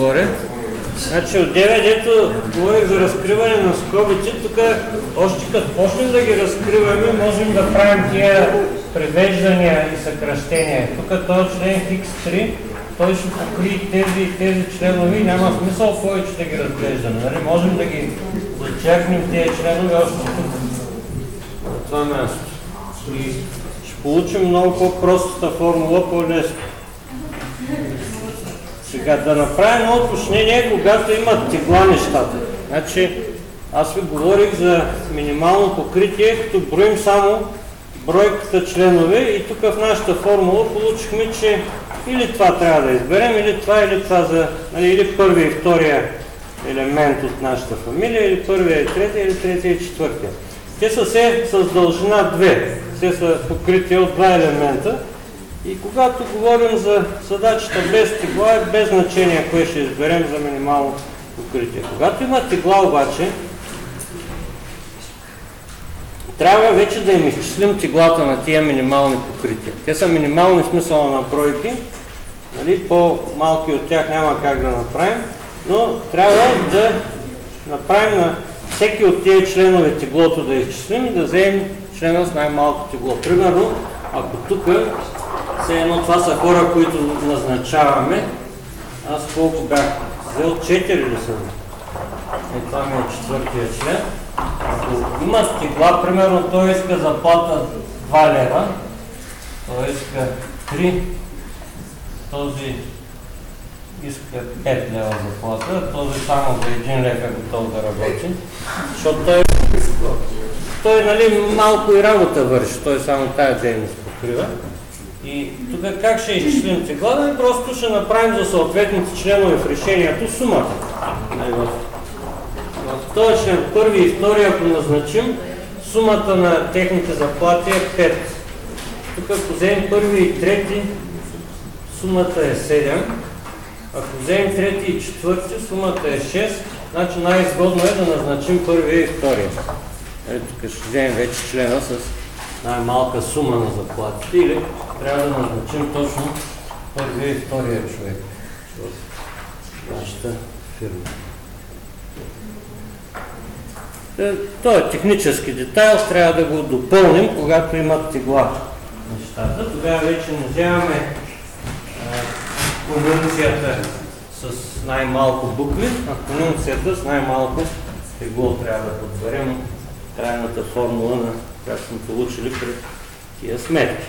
говоря. Значи от 9, дето говорих за разкриване на скобите, тук още като почнем да ги разкриваме, можем да правим тия превеждания и съкращения. Тук този член X3, той ще покрие тези и тези членове и няма смисъл повече да ги разглеждаме. Нали? Можем да ги зачеркнем тези членове още тук, на това място. И ще получим много по-простата формула, по-лесно. Сега да направим едно уточнение, когато имат тегла нещата. Значи, аз ви говорих за минимално покритие, като броим само бройката членове и тук в нашата формула получихме, че или това трябва да изберем, или това за, нали, или първия и втория елемент от нашата фамилия, или първия и третия, или третия и четвъртия. Те са все с дължина 2, все са покритие от два елемента. И когато говорим за задачата без тегла, е без значение кое ще изберем за минимално покритие. Когато има тегла обаче, трябва вече да им изчислим теглата на тия минимални покрития. Те са минимални в смисъла на бройки, нали? По-малки от тях няма как да направим, но трябва да направим на всеки от тези членове теглото да изчислим и да вземем члена с най-малко тегло. Примерно, ако тук все едно това са хора, които назначаваме, аз колко бях взел? 4 ли съм? Това ми е четвъртия член. Ако има тегла, примерно той иска заплата 2 лева, той иска 3, този иска 5 лева заплата, този само за 1 лев е готов да работи, защото той нали, малко и работа върши, той само тая дейност покрива. И тук как ще изчислим тегла? Просто ще направим за съответните членове в решението сумата. В този член първи и втори, ако назначим, сумата на техните заплати е 5. Тук ако вземем първи и трети, сумата е 7. Ако вземем трети и четвърти, сумата е 6. Значи най-изгодно е да назначим първия и втория. Тук ще вземем вече члена с най-малка сума на заплатите или трябва да назначим точно първия и втория човек в нашата фирма. Това е технически детайл, трябва да го допълним, когато имат тегла нещата. Тогава вече не вземаме конюнкцията с най-малко букви, а конюнкцията с най-малко тегло трябва да подберем крайната формула, на която сме получили при тия сметки.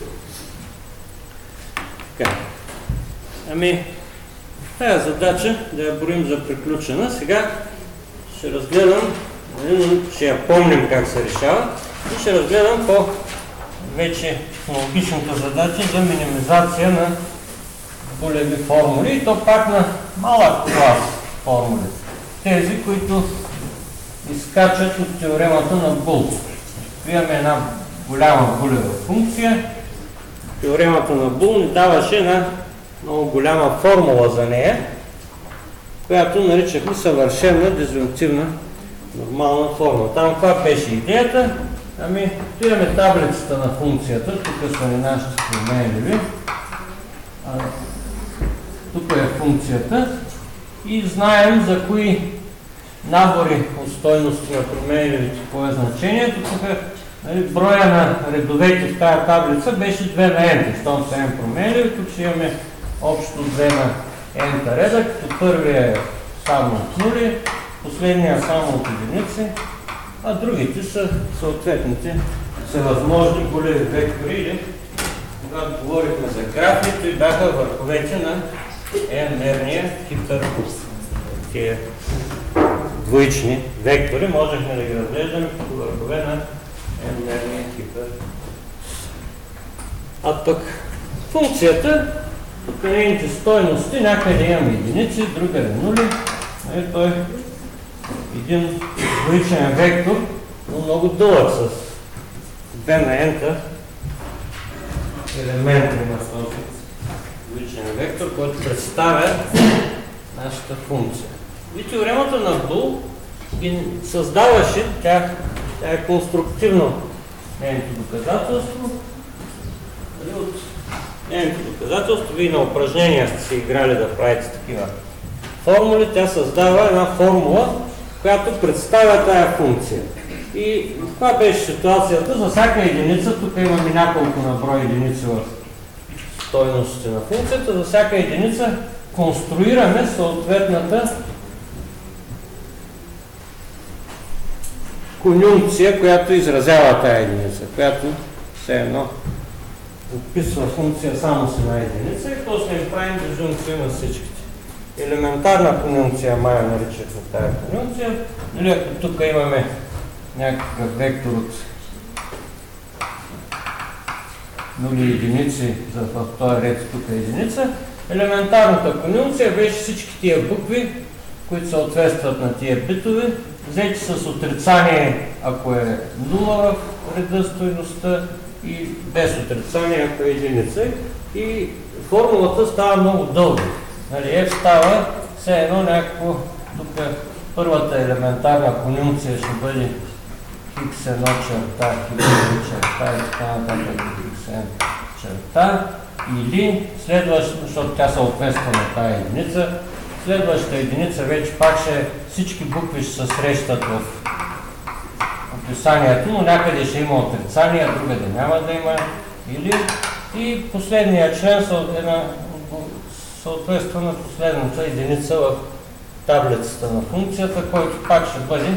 Така. Ами, тая задача да я броим за приключена. Сега ще разгледам, ще я помним как се решава и ще разгледам по вече технологичната задача за минимизация на булеви формули и то пак на малък клас формули. Тези, които изкачат от теоремата на Бул. Имаме една голяма булева функция. Теоремата на Бул ни даваше една много голяма формула за нея, която наричахме съвършена дизюнктивна нормална формула. Там каква беше идеята? Ами, тук имаме таблицата на функцията, тук са ни нашите променливи. Тук е функцията и знаем за кои набори от стойности на променливите по значението. Тук нали, броя на редовете в тази таблица беше 2 на n, щом са n променливи. Тук ще имаме общо 2 на n реда, като първия е само от нули, последния само от единици, а другите са съответните всевъзможни булеви вектори или когато говорихме за графи, той бяха върховете на n-мерния хиперграф. Тия двоични вектори можехме да ги разглеждаме като върхове на n-мерния хиперграф. А пък функцията, тук нейните стойности, някъде имаме единици, другаде нули. Той е един двоичен вектор, но много дълъг с 2 на n-та елемента на този двоичен вектор, който представя нашата функция. И теоремата на Бул ги създаваше, тя е конструктивно нейното доказателство. От нейното доказателство, вие на упражнения сте се играли да правите такива формули, тя създава една формула, която представя тая функция. И това беше ситуацията за всяка единица. Тук имаме няколко на брой единици в стойностите на функцията. За всяка единица конструираме съответната конюнкция, която изразява тая единица, която все едно описва функция само с една единица и после им правим дизюнкция на всичките. Елементарна конюнкция мая наричахме тая конюнкция. Или ако тук имаме някакъв вектор от нули единици, в този ред тук е единица, елементарната конюнкция беше всички тия букви, които съответстват на тия битове, взети с отрицание, ако е 0 в реда стойността и без отрицание, ако е единица. И формулата става много дълга. Нали, F става все едно някакво, тук първата елементарна конюнкция ще бъде x1 черта, x2 черта и така нататък xn черта, или следващата, защото тя съответства на тази единица, следващата единица вече пак всички букви ще се срещат в описанието, но някъде ще има отрицание, а другаде няма да има, или и последния член съответства на последната единица в таблицата на функцията, който пак ще бъде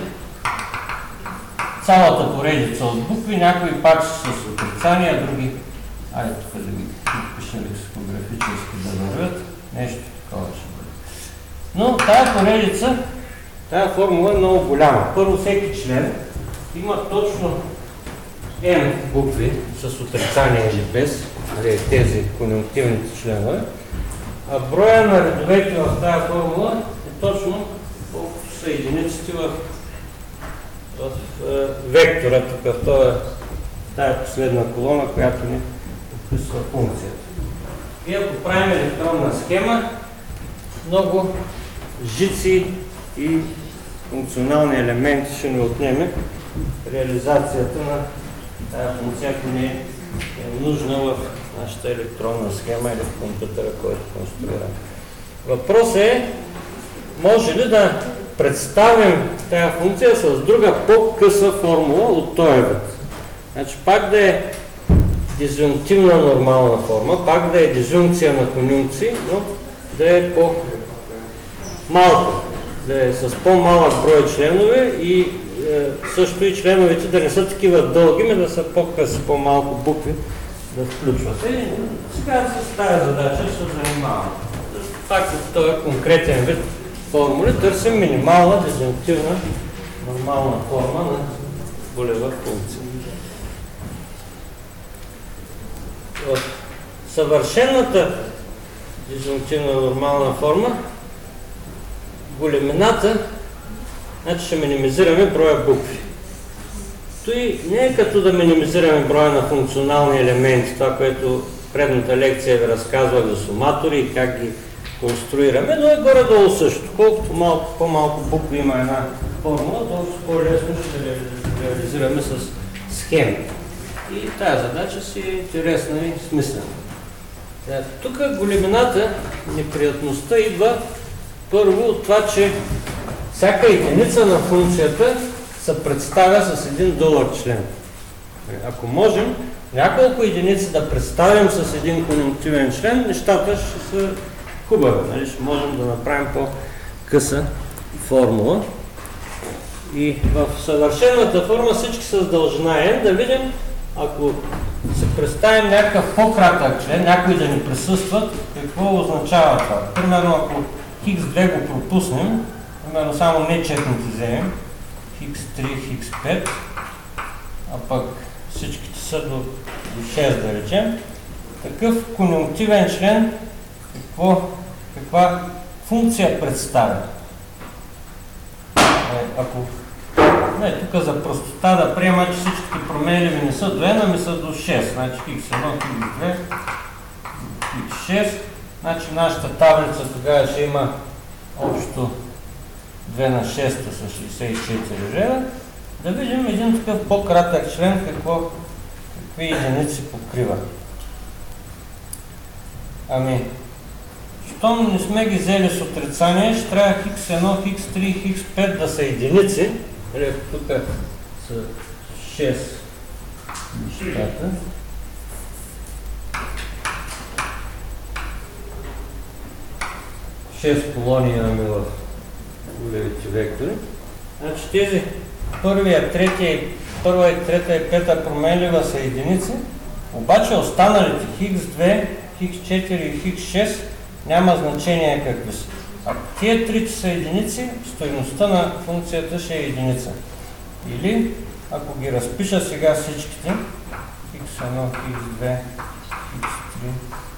цялата поредица от букви, някои пак са с отрицание, а други, айде тук да ги пишем лексикографически да вървят, нещо такова ще бъде. Но тая поредица, тая формула е много голяма. Първо, всеки член има точно n букви с отрицание или без, тези конюнктивните членове, а броя на редовете в тая формула е точно колкото са единиците в вектора, тук в тая последна колона, която ни описва функцията. И ако правим електронна схема, много жици и функционални елементи ще ни отнеме реализацията на тая функция, ако не е нужна в нашата електронна схема или в компютъра, който конструираме. Въпросът е, може ли да представим тази функция с друга по-къса формула от този вид. Значи пак да е дизюнктивна нормална форма, пак да е дизюнкция на конюнкции, но да е по-малко, да е с по-малък брой членове и също и членовете да не са такива дълги, но да са по-къси, по-малко букви да включват. И сега с тази задача ще се занимавам. Пак с този конкретен вид формули търсим минимална дизюнктивна нормална форма на болева функция. В съвършената дизюнктивна нормална форма големината, значи ще минимизираме броя букви. Той не е като да минимизираме броя на функционални елементи, това, което предната лекция ви разказва за суматори и как ги конструираме, но е горе-долу също. Колкото по-малко букви има една формула, толкова по-лесно ще реализираме с схеми. И тази задача си е интересна и смислена. Тук големината, неприятността идва първо от това, че всяка единица на функцията се представя с един дълъг член. Ако можем няколко единици да представим с един конюнктивен член, нещата ще са хубави. Нали? Ще можем да направим по-къса формула. И в съвършената форма всички с дължина n, да видим, ако се представим някакъв по-кратък член, някои да ни присъстват, какво означава това? Примерно, ако x2 го пропуснем, примерно само нечетните вземем, x3, x5, а пък всичките са до 6, да речем, такъв конюнктивен член каква функция представя? Тук за простота да приема, че всичките променливи не са до n, ами са до 6. Значи x1, x2, x6. Значи нашата таблица тогава ще има общо 2 на 6 с 64 реда. Да видим един такъв по-кратък член какви единици покрива. Ами, щом не сме ги взели с отрицание, ще трябва x1, x3, x5 да са единици. Тук са 6 нещата. Шест колонии имаме в големите вектори. Значи тези първа, трета и пета променлива са единици, обаче останалите x2, x4 и x6 няма значение какви са. Ако тия трите са единици, стойността на функцията ще е единица. Или, ако ги разпиша сега всичките, x1, x2, x3,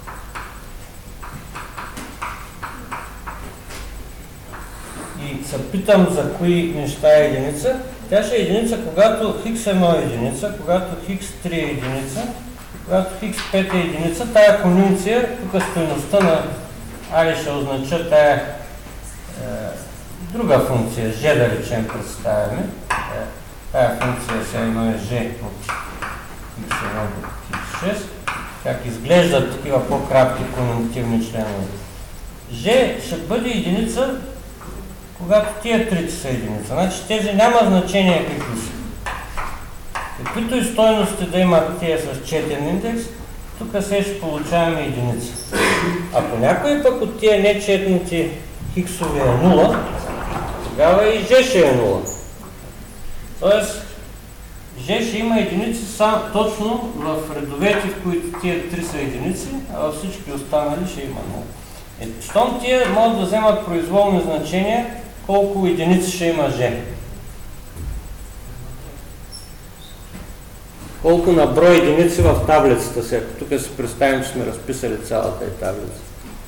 и се питам за кои неща е единица, тя ще е единица, когато x1 е единица, когато x3 е единица, когато x5 е единица. Тая конюнкция, тук стойността на али ще означа тая друга функция, g да речем представяме. Тая функция сега има g от x1 до x6. Как изглеждат такива по-кратки конюнктивни членове. G ще бъде единица, когато тия трите са единица. Значи тези няма значение какви са. Каквито и стойности да имат тия с четен индекс, тук ще получаваме единица. Ако някой пък от тия нечетните хиксове е 0, тогава и G ще е 0. Тоест, G ще има единици точно в редовете, в които тия 3 са единици, а във всички останали ще има 0. Щом тия могат да вземат произволни значения, колко единици ще има G. Колко на брой единици в таблицата си, ако тук си представим, че сме разписали цялата таблица.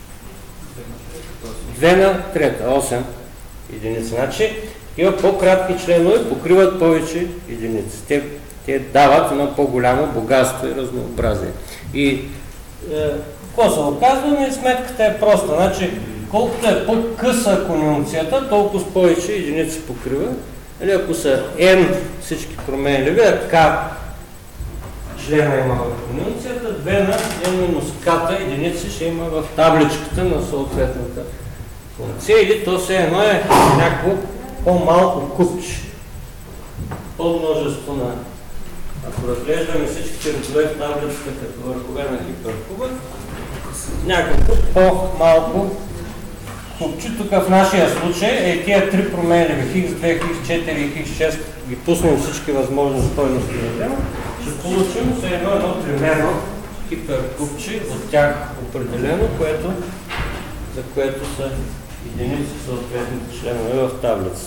2 на 3, 8 единици. Значи, такива по-кратки членове покриват повече единици. Те дават едно по-голямо богатство и разнообразие. И какво се оказваме? Сметката е проста. Значи, колкото е по-къса конюнкцията, толкова с повече единици покрива. Или ако са n всички променливи, k члена има в конюнкцията, 2 на n минус k единици ще има в табличката на съответната функция. Или то все едно е някакво по-малко купче. Подмножество на... Ако разглеждаме всичките редове в таблицата като върхове на хиперкуба, някакво по-малко купче. Тук в нашия случай тия три променливи x2, x4 и x6 ги пуснем всички възможни стойности на тема, ще получим все едно тримерно хиперкупче от тях определено, за което са единици съответните членове в таблицата.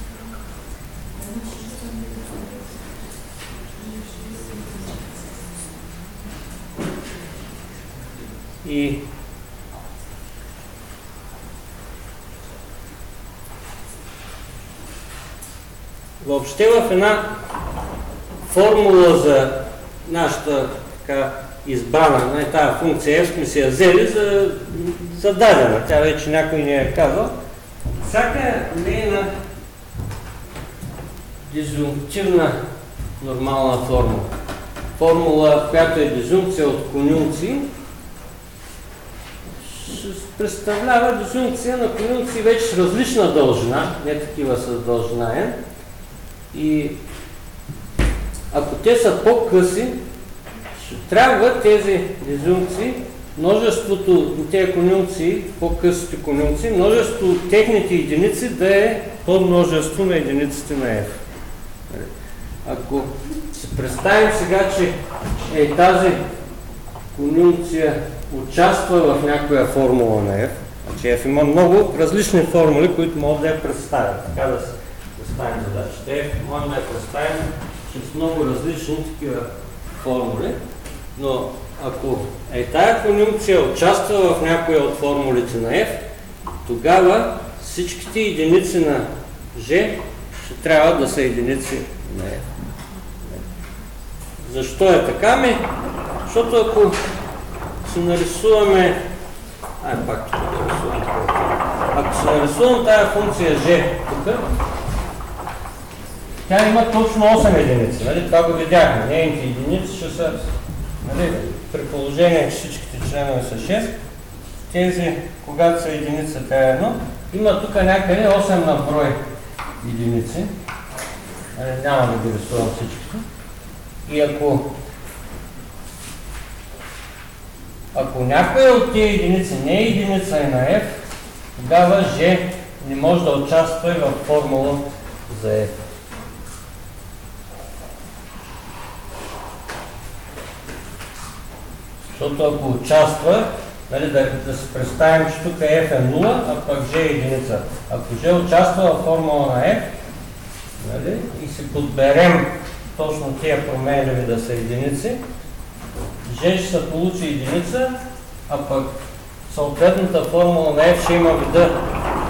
И въобще в една формула за нашата така избрана, тази функция f сме си я взели за дадена. Тя вече някой ни е казал. Всяка нейна дизюнктивна нормална формула, която е дизюнкция от конюнкции, представлява дизюнкция на конюнкции вече с различна дължина, не такива с дължина n. И ако те са по-къси, ще трябва тези дизюнкции, множеството на тези конюнкции, по-късите конюнкции, множеството от техните единици да е подмножество на единиците на f. Ако се представим сега, че тази конюнкция участва в някоя формула на f, значи f има много различни формули, които могат да я представят. Така да се представим задачата. F можем да я представим с много различни такива формули, но ако тая конюнкция участва в някоя от формулите на f, тогава всичките единици на g ще трябва да са единици на f. Защо е така? Защото ако се нарисуваме... Ако се нарисувам тая функция g тук, тя има точно 8 единици, нали? Това го видяхме. Нейните единици ще са, нали, при положение, че всичките членове са 6, тези, когато са единица, тя е 1. Има тук някъде 8 на брой единици. Няма да ги рисувам всичките. И ако някоя от тези единици не е единица и на f, тогава G не може да участва и във формула за f. Защото ако участва, нали, да се представим, че тук f е 0, а пък G е единица. Ако G участва във формула на f, нали, и си подберем точно тия променливи да са единици, G ще се получи единица, а пък съответната формула на f ще има вида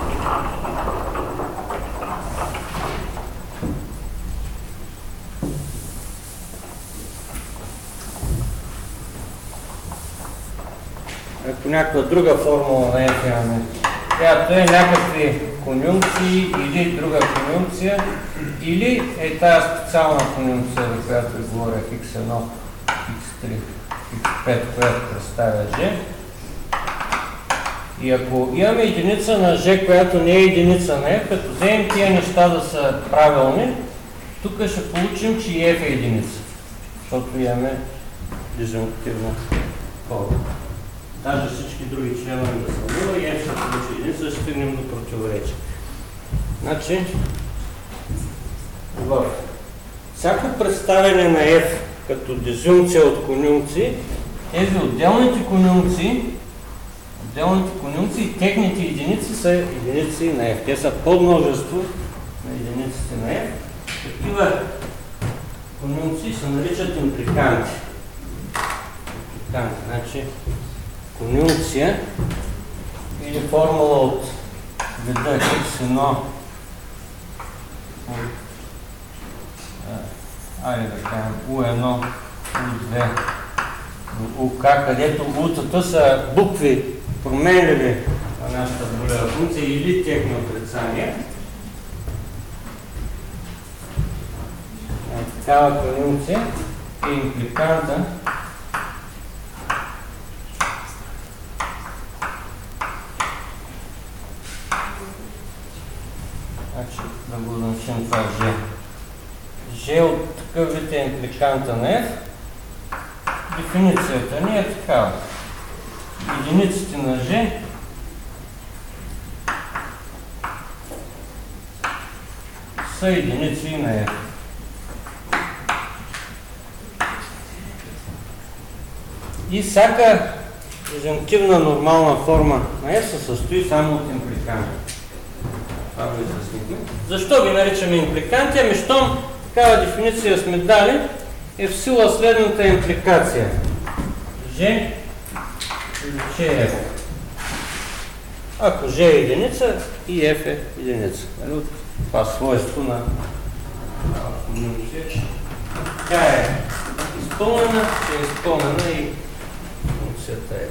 ако някаква друга формула на f имаме, която е някакви конюнкции или друга конюнкция, или е тази специална конюнкция, за която ви говоря x1, x3, x5, която представя G. И ако имаме единица на G, която не е единица на f, като вземем тия неща да са правилни, тук ще получим, че и f е единица, защото имаме дизънктивна формула. Даже всички други членове да са 0 и f ще получи единица, ще стигнем до противоречие. Значи, всяко представяне на f като дизюнкция от конюнкции, тези отделните конюнкции и техните единици са единици на f. Те са подмножество на единиците на f. Такива конюнкции се наричат импликанти. Значи, конюнкция или формула от вида x1 айде да кажем u1, u2, uk, където u-тата са букви променливи на нашата болева функция или техни отрицания. Такава конюнкция е импликанта да го означим това G. G от такъв вид е импликанта на F. Дефиницията ни е такава. Единиците на G са единици на F. И всяка дизънктивна нормална форма на F се състои само от импликанти. Това го изяснихме. Защо ги наричаме импликанти? Ами щом такава дефиниция сме дали, е в сила следната импликация. G или F. Ако G е единица, и F е единица. От това свойство на функция. Тя е изпълнена и функцията е.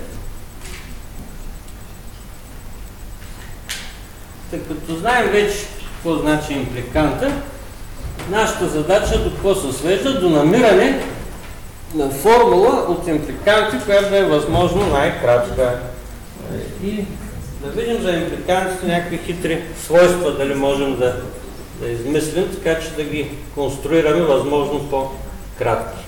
Тъй като знаем вече какво значи импликанта, нашата задача до какво се свежда? До намиране на формула от импликанти, която да е възможно най-кратка. И да видим за импликантите някакви хитри свойства, дали можем да измислим, така че да ги конструираме възможно по-кратки.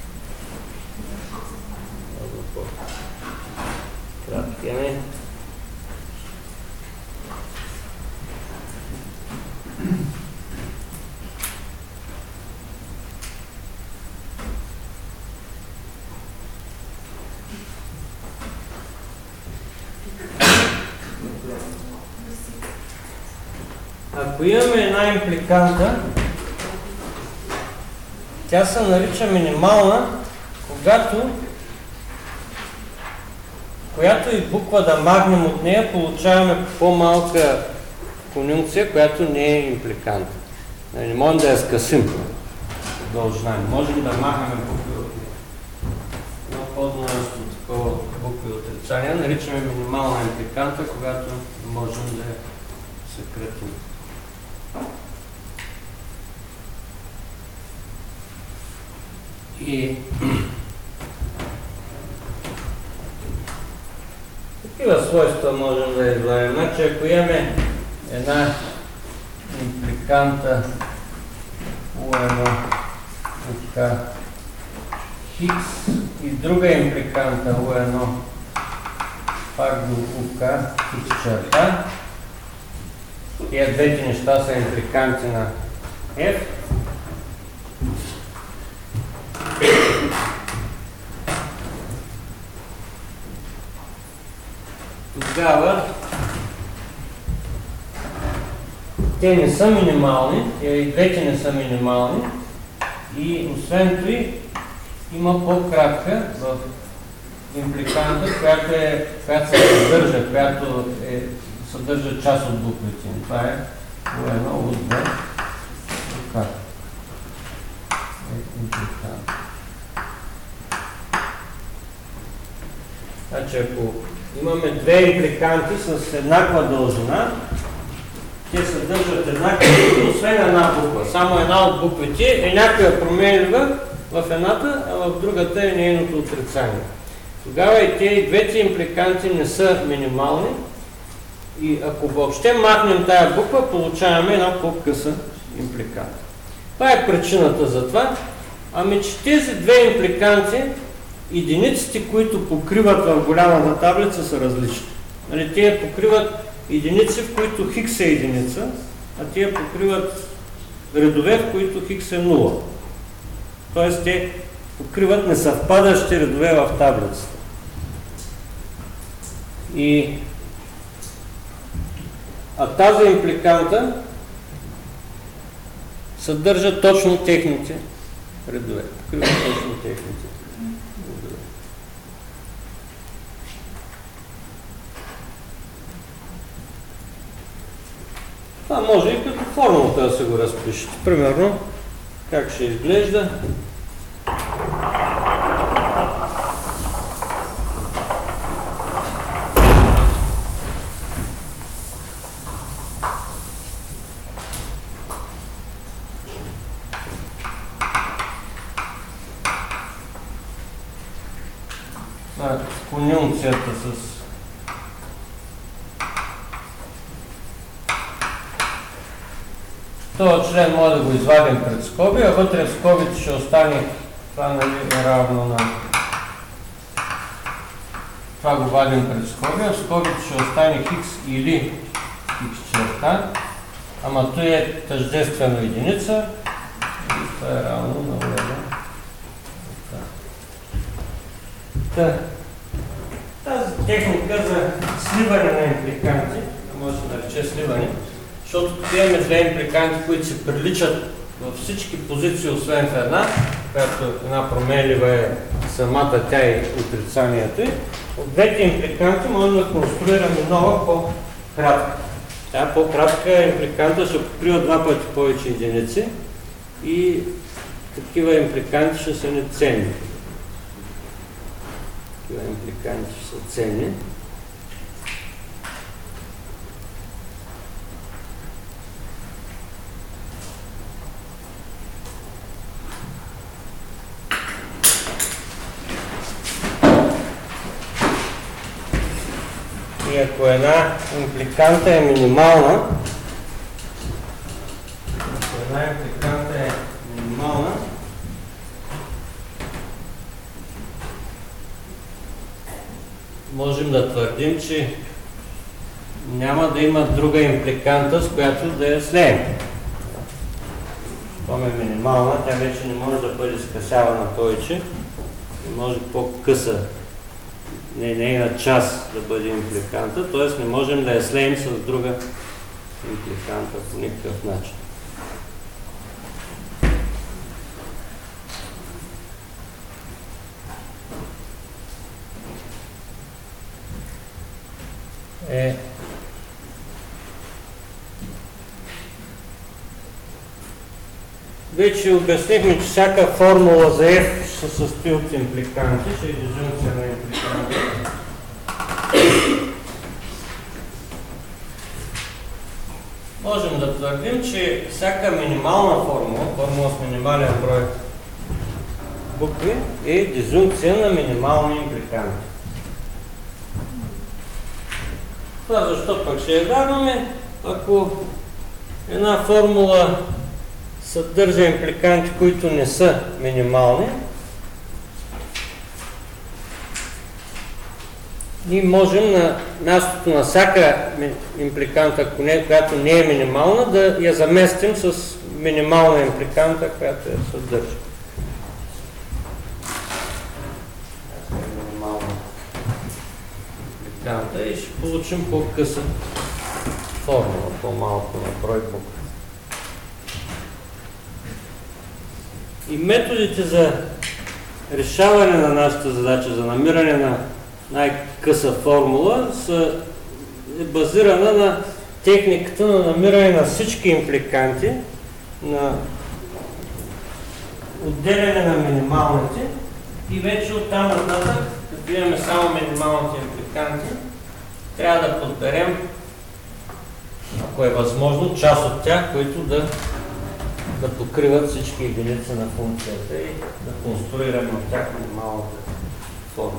Ако имаме една импликанта, тя се нарича минимална, която и буква да махнем от нея, получаваме по-малка конюнкция, която не е импликант. Не можем да я скъсим дължина. Можем да махаме букви от нея. Но по-множество такова букви отрицания наричаме минимална импликанта, когато можем да я съкратим. И Такива свойства можем да извадим. Значи, ако имаме една импликанта U1 от Хикс и друга импликанта U1 пак до UK Хикс черта, тия двете неща са импликанти на F, тогава те не са минимални, и двете не са минимални и освен това има по-кратка в импликанта, която се съдържа, съдържа част от буквите. Това е U1 от B. Така. Импликант. Значи, ако имаме две импликанти с еднаква дължина, те съдържат еднаква буква, освен една буква. Само една от буквите е някаква променлива в едната, а в другата е нейното отрицание. Тогава и те двете импликанти не са минимални и ако въобще махнем тая буква, получаваме една по-къса импликанта. Това е причината за това. Ами че тези две импликанти, единиците, които покриват в голямата таблица, са различни. Нали, те покриват единици, в които хикс е единица, а те покриват редове, в които хикс е 0. Тоест те покриват несъвпадащи редове в таблицата. А тази импликанта съдържа точно техните редове. Покриват точно техните редове. Това може и като формулата да се го разпишете. Примерно, как ще изглежда. Конюнкцията с този член може да го извадим пред скоби, а вътре в скобите ще остане това, нали, е равно на това го вадим пред скоби, а в скобите ще остане хикс или хикс черта, ама той е тъждествено единица и това е равно на лева. Тази техника за сливане на импликанти, може да нарече сливане, защото тук имаме две импликанти, които се приличат във всички позиции, освен в една, която една променлива е самата тя и отрицанието й. От двете импликанти можем да конструираме нова по-кратка. Тя по-кратка импликанта ще покрива два пъти повече единици и такива импликанти ще са неценни. Такива импликанти ще са ценни. И ако една импликанта е минимална, можем да твърдим, че няма да има друга импликанта, с която да я слеем. Това е минимална, тя вече не може да бъде скъсявана повече, не може по-къса нейна част да бъде импликанта, т.е. не можем да я слеем с друга импликанта по никакъв начин. Вече обяснихме, че всяка формула за F ще се състои от импликанти, ще е дизюнкция на импликанти. Можем да твърдим, че всяка минимална формула с минимален брой букви, е дизюнкция на минимални импликанти. Това защо пък ще я вярваме? Ако една формула съдържа импликанти, които не са минимални, ние можем на мястото на всяка импликанта, която не е минимална, да я заместим с минимална импликанта, която я съдържа. И ще получим по-къса формула, по-малко на брой букви. И методите за решаване на нашата задача, за намиране на най-къса формула, е базирана на техниката на намиране на всички импликанти, на отделяне на минималните и вече оттам нататък, като имаме само минималните импликанти, трябва да подберем, ако е възможно, част от тях, които да покриват всички единици на функцията и да конструираме от тях минималната формула.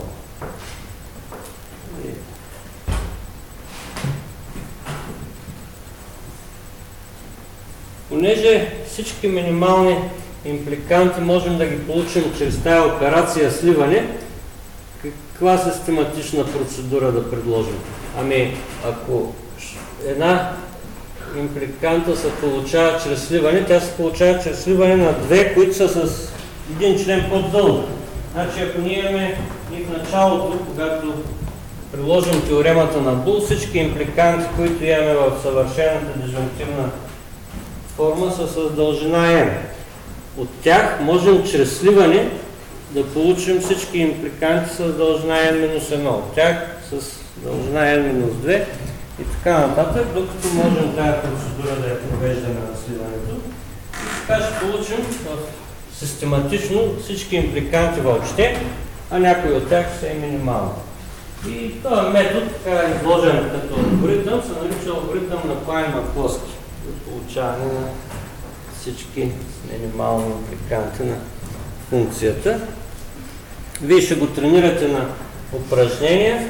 Понеже всички минимални импликанти можем да ги получим чрез тази операция сливане, каква систематична процедура да предложим? Ами, ако една импликанта се получава чрез сливане, тя се получава чрез сливане на две, които са с един член по-дълго. Значи, ако ние имаме и в началото, когато приложим теоремата на Бул, всички импликанти, които имаме в съвършената дисжунктивна форма, са с дължина n. От тях можем чрез сливане да получим всички импликанти с дължина n-1, от тях с дължина n-2 и така нататък, докато можем тази процедура да я провеждаме на сливането. И така ще получим систематично всички импликанти въобще, а някои от тях са и минимални. И този метод, така е изложен като алгоритъм, се нарича алгоритъм на Klein-Maklowski за получаване на всички минимални импликанти на функцията. Вие ще го тренирате на упражнения,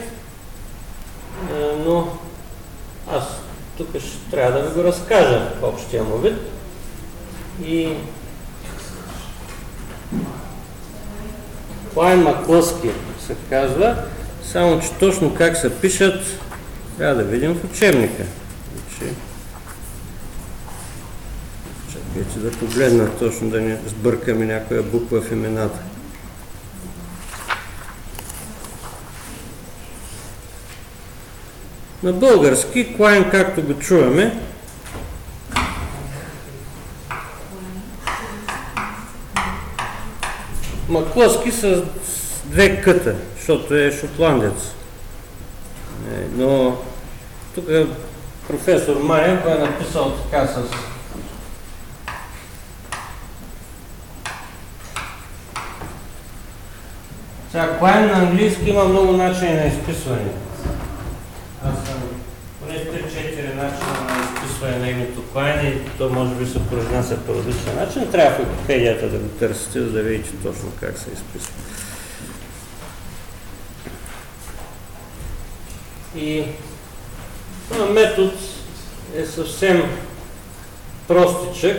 но аз тук ще трябва да ви го разкажа в общия му вид. И Klein-Maklowski се казва, само че точно как се пишат, трябва да видим в учебника. Чакайте да погледна точно, да не сбъркаме някоя буква в имената. На български Klein, както го чуваме, Макловски с две къта, защото е шотландец. Но тук професор Манев го е написал така с сега, Klein на английски има много начини на изписване. Аз съм поне 3-4 начина на изписване на името Klein и то може би се произнася по различен начин. Трябва в Википедията да го търсите, за да видите точно как се изписва. И този метод е съвсем простичък.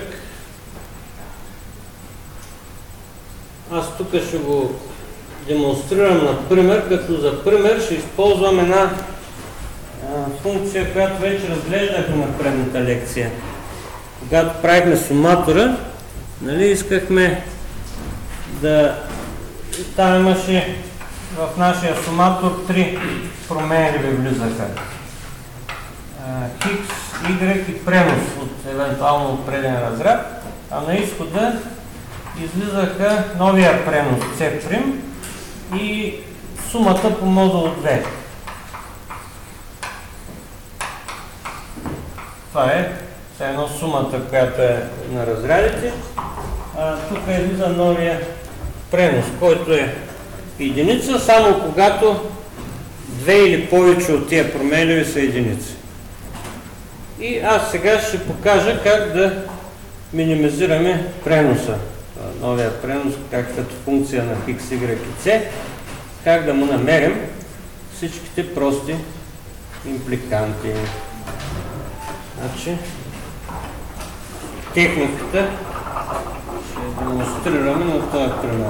Аз тук ще го демонстрирам на пример, като за пример ще използвам една функция, която вече разглеждахме на предната лекция. Когато правихме суматора, нали, искахме да... Там имаше в нашия суматор 3 променливи влизаха. Хикс, Y и пренос от евентуално от преден разряд, а на изхода излизаха новия пренос C' и сумата по модул 2. Това е едно сумата, която е на разрядите. Тук излиза новия пренос, който е единица, само когато две или повече от тия променливи са единици. И аз сега ще покажа как да минимизираме преноса. Новия пренос, как като функция на x, y и c, как да му намерим всичките прости импликанти. Значи, техниката ще демонстрираме на този пример.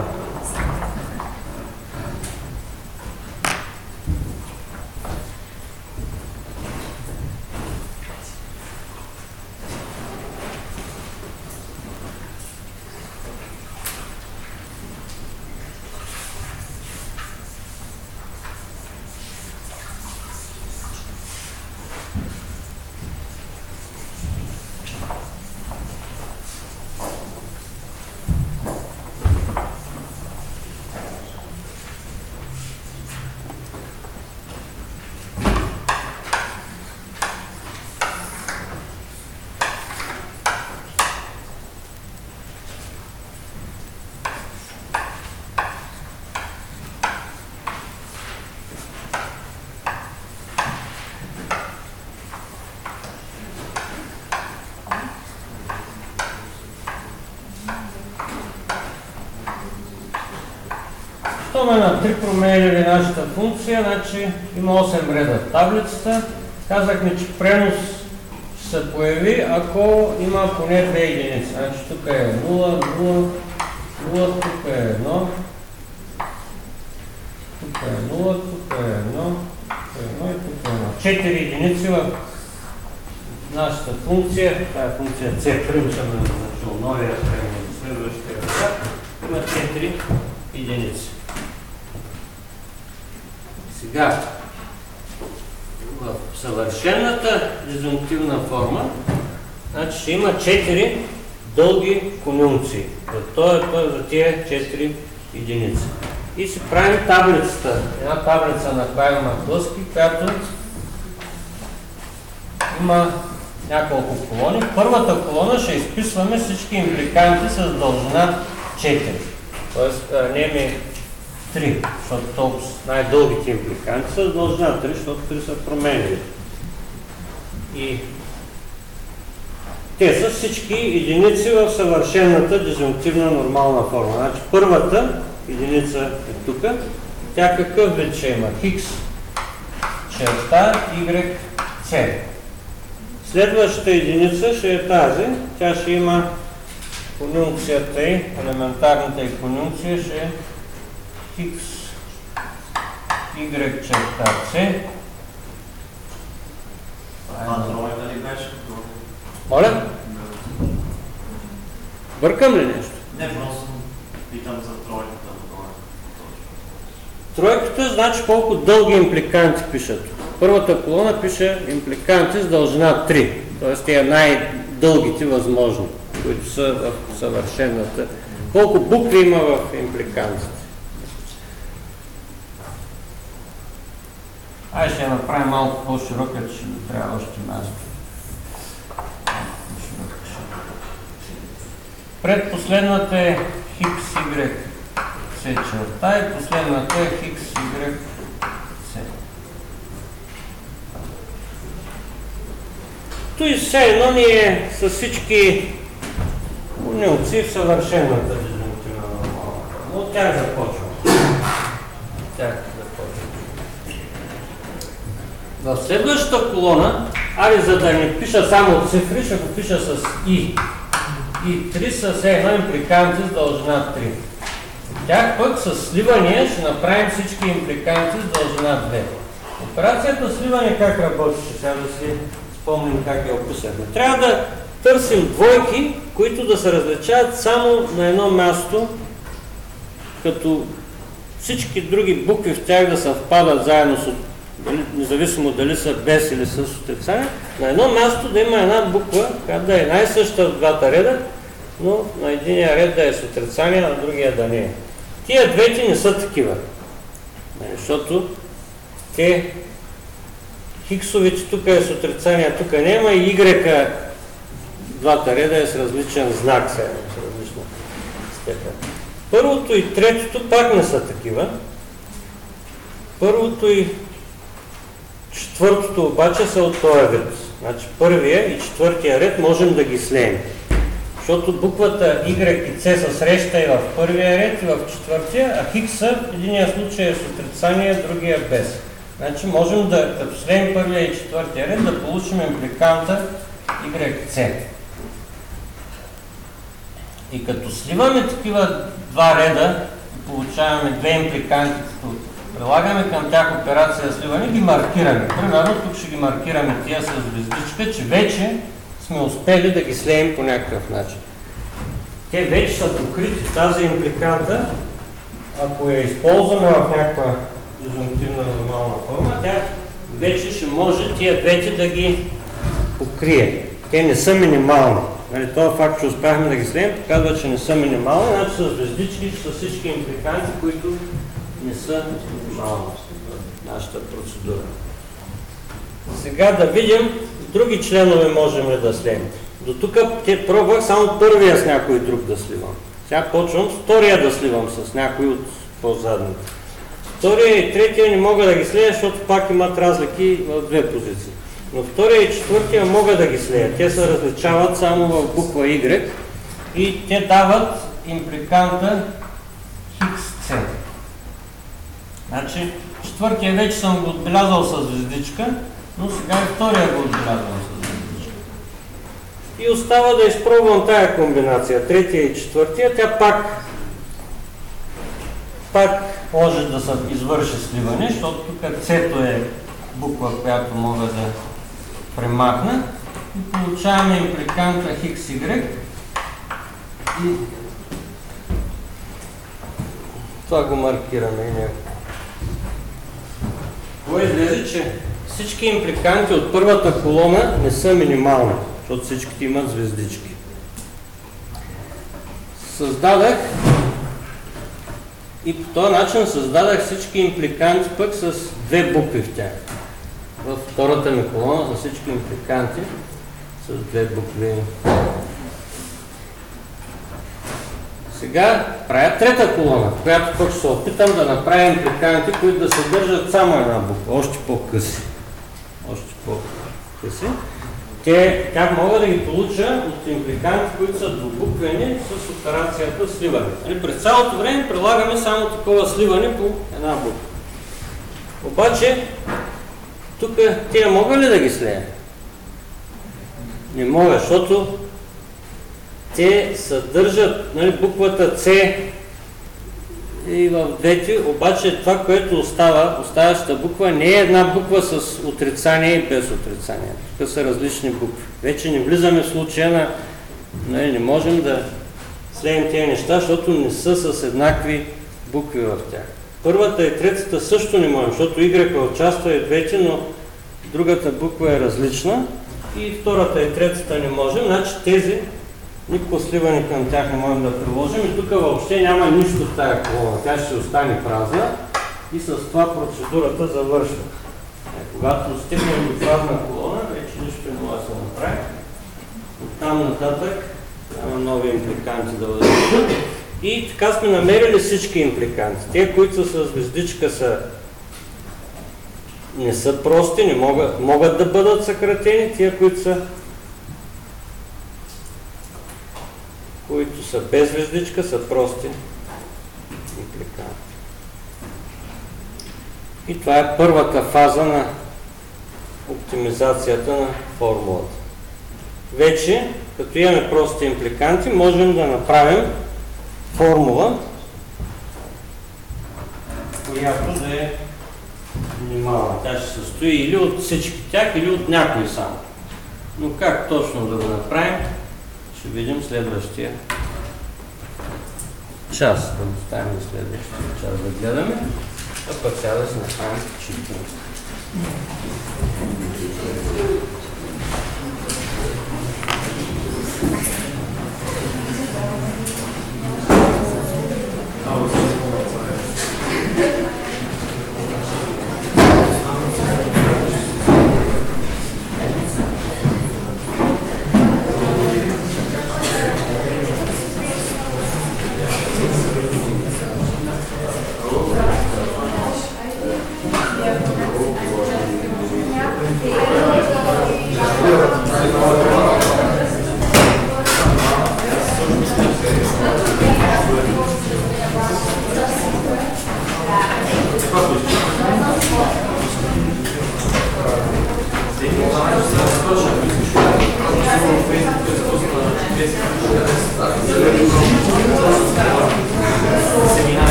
Щом е на 3 променили нашата функция, значи има 8 реда в таблицата. Казахме, че пренос ще се появи, ако има поне 2 единици. Значи тук е 0, 0, 0, тук е 1, тук е 0, тук е 1, тук е 1 и тук е 1. 4 единици в нашата функция. Това е функция C', съм назначил новия пренос, следващия ред. Има 4 единици. Сега, в съвършената дизъюнктивна форма, значи ще има 4 дълги конюнкции. За тия 4 единици. И си правим таблицата. Една таблица на Клайн Маклъски, която има няколко колони. Първата колона ще изписваме всички импликанти с дължина 4. Тоест, не 3, защото толкова най-дългите импликанти са дължина 3, защото 3 са променили. И те са всички единици в съвършената дизюнктивна нормална форма. Значи първата единица е тук. Тя какъв вид ще има? Хикс черта Y C. Следващата единица ще е тази. Тя ще има конюнкцията и елементарната и конюнкция ще е Хикс Y черта C. Тройка ли беше? Моля? Бъркам ли нещо? Не, просто питам за тройката. Тройката значи колко дълги импликанти пишат. Първата колона пише импликанти с дължина 3, т.е. тия най-дългите възможни, които са в съвършената. Колко букви има в импликантите? Ще я направим малко по-широка, че ще трябва още място. Предпоследната е Хикс Y C черта и последната е Хикс Y C. Той все едно ни е с всички конюнкции в съвършената дизюнктивна нормална. Но от тях започвам. В следващата колона, за да не пиша само цифри, ще го пиша с И. И 3 са все едно импликанти с дължина 3. Тях пък с сливане ще направим всички импликанти с дължина 2. Операцията сливане как работи? Сега да си спомним как я описахме. Трябва да търсим двойки, които да се различават само на едно място, като всички други букви в тях да съвпадат заедно с, независимо дали са без или с отрицание, на едно място да има една буква, която да е най-съща в двата реда, но на единия ред да е с отрицание, а на другия да не е. Тия двете не са такива, защото те хиксовите тук е с отрицание, тук няма и Y двата реда е с различен знак, с различна степен. Първото и третото пак не са такива. Първото и четвъртото обаче са от този вид. Значи първия и четвъртия ред можем да ги слеем. Защото буквата Y и C са среща и в първия ред и в четвъртия, а хикса в единия случай е с отрицание, другия без. Значи можем да, като слеем първия и четвъртия ред, да получим импликанта YC. И като сливаме такива два реда и получаваме две импликанти, като прилагаме към тях операция сливане, ги маркираме. Примерно тук ще ги маркираме тия с звездичка, че вече сме успели да ги слеем по някакъв начин. Те вече са покрити, тази импликанта, ако я използваме в някаква дизънктивна нормална форма, тя вече ще може тия двете да ги покрие. Те не са минимални. Нали, това факт, че успяхме да ги слеем, показва, че не са минимални, значи са звездички, че са всички импликанти, които не са минимални в нашата процедура. Сега да видим други членове можем ли да слеем. До тук пробвах само първия с някой друг да сливам. Сега почвам втория да сливам с някой от по-задните. Втория и третия не мога да ги слея, защото пак имат разлики в две позиции. Но втория и четвъртия мога да ги слея. Те се различават само в буква Y и те дават импликанта XC. Значи четвъртия вече съм го отбелязал с звездичка, но сега и втория го отбелязвам с звездичка. И остава да изпробвам тая комбинация, третия и четвъртия. Тя пак може да се извърши сливане, защото тук C-то е буква, която мога да премахна. И получаваме импликанта XY. И това го маркираме и него. Кое излезе, че всички импликанти от първата колона не са минимални, защото всичките имат звездички. Създадах и по този начин създадах всички импликанти пък с две букви в тях. Във втората ми колона за всички импликанти с две букви. Сега правя трета колона, в която пък ще се опитам да направя импликанти, които да съдържат само една буква, още по-къси. Тях мога да ги получа от импликанти, които са двубуквени с операцията сливане. През цялото време прилагаме само такова сливане по една буква. Обаче, тук тия мога ли да ги слея? Не мога, защото те съдържат, нали, буквата С и в двете, обаче това, което оставащата буква не е една буква с отрицание и без отрицание. Тук са различни букви. Вече не влизаме в случая на... Нали, не можем да слеем тези неща, защото не са с еднакви букви в тях. Първата и третата също не можем, защото Y участва и двете, но другата буква е различна. И втората и третата не можем, значи тези никакво сливане към тях не можем да приложим и тук въобще няма нищо в тази колона. Тя ще остане празна и с това процедурата завършва. Когато стигнем до празна колона, вече нищо не може да се направи. Оттам нататък няма нови импликанти да бъдат. И така сме намерили всички импликанти. Те, които са с звездичка, не са прости, не могат да бъдат съкратени. Тия, които са без звездичка, са прости импликанти. И това е първата фаза на оптимизацията на формулата. Вече, като имаме прости импликанти, можем да направим формула, която да е минимална. Тя ще се състои или от всички тях, или от някои само. Но как точно да го направим, ще видим следващия час. Да оставим следващия час да гледаме, а пък сега да се направим чипно.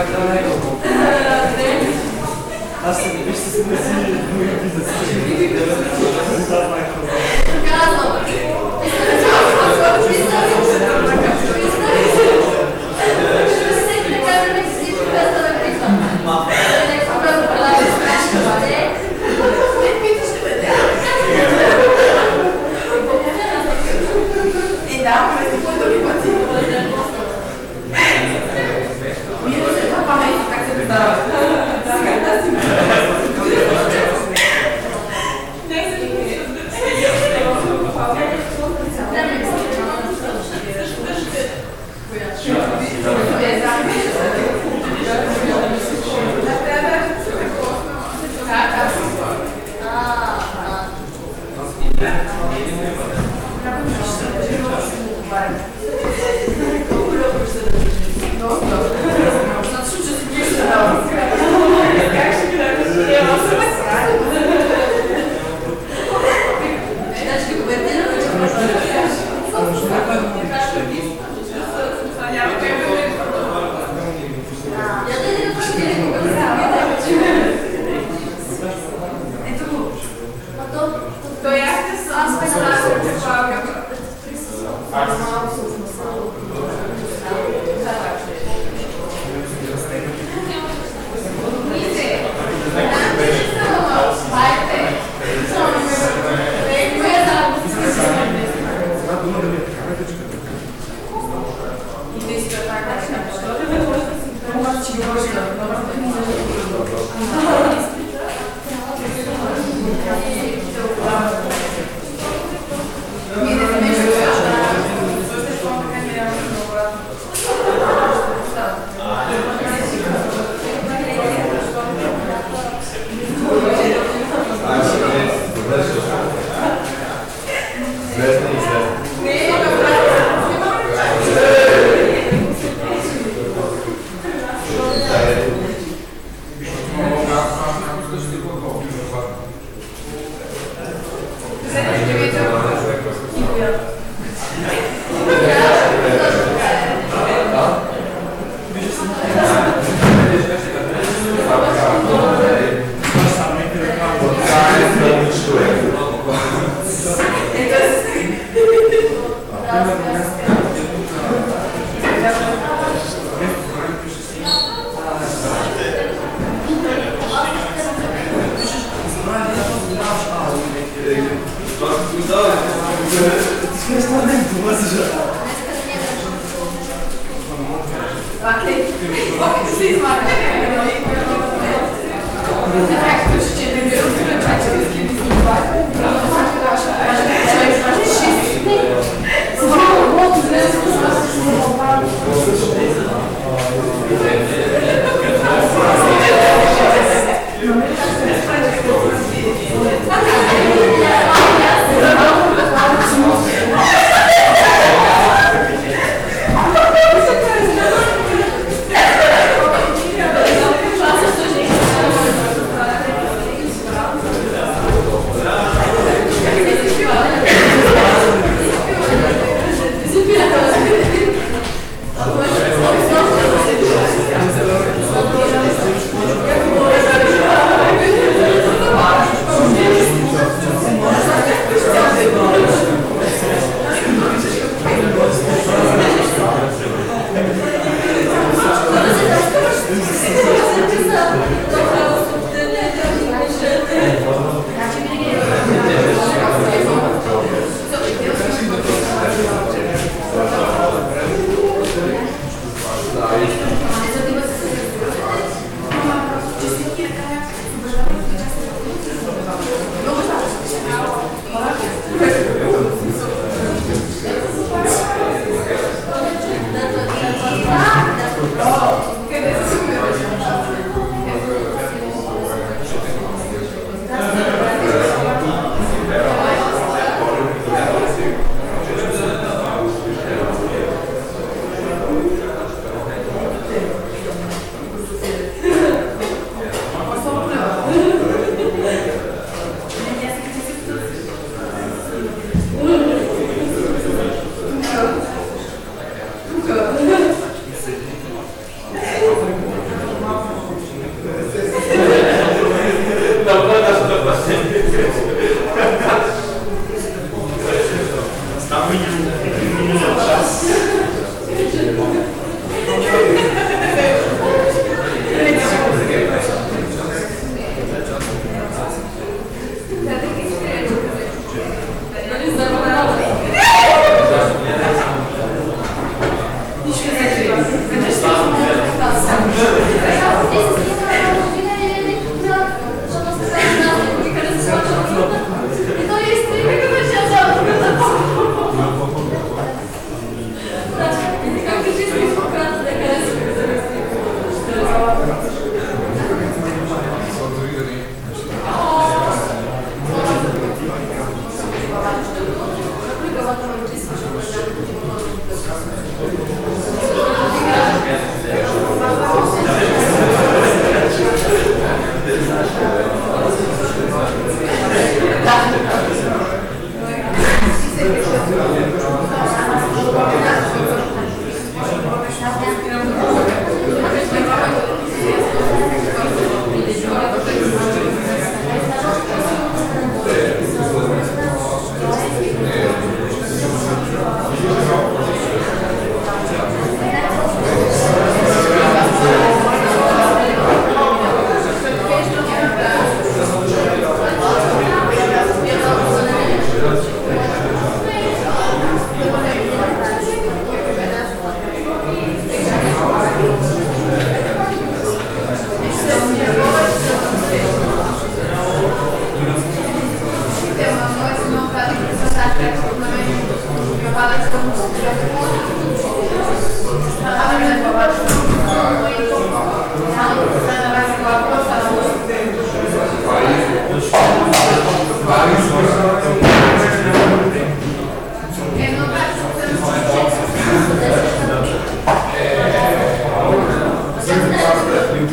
Аз се виж с други бизнеси.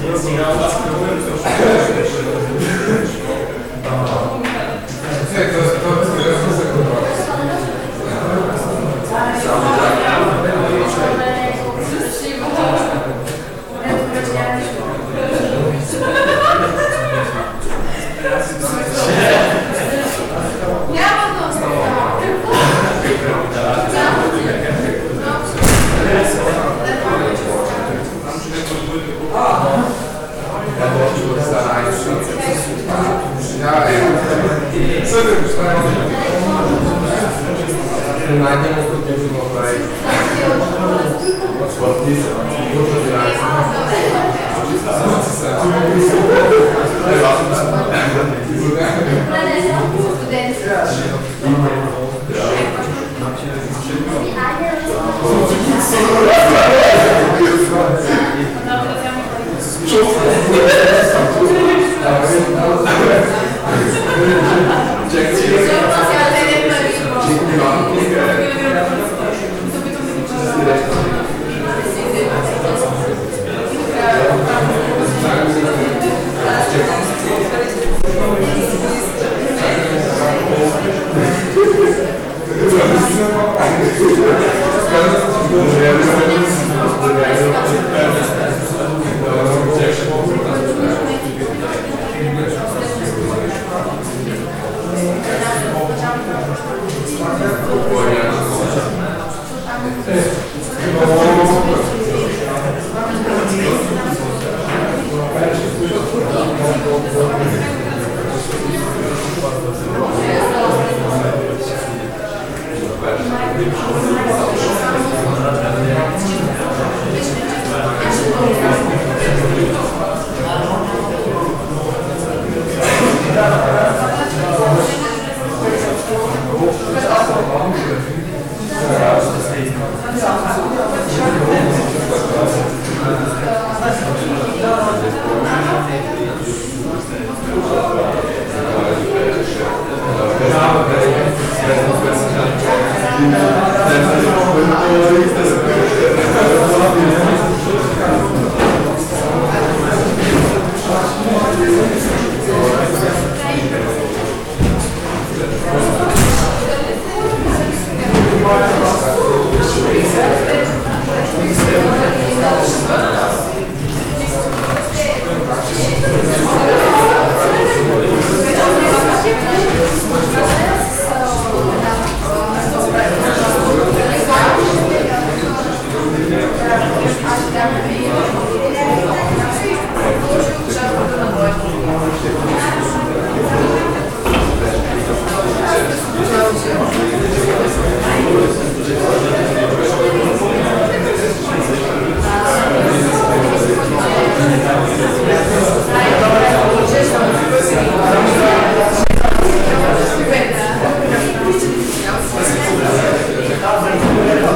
Чувствую.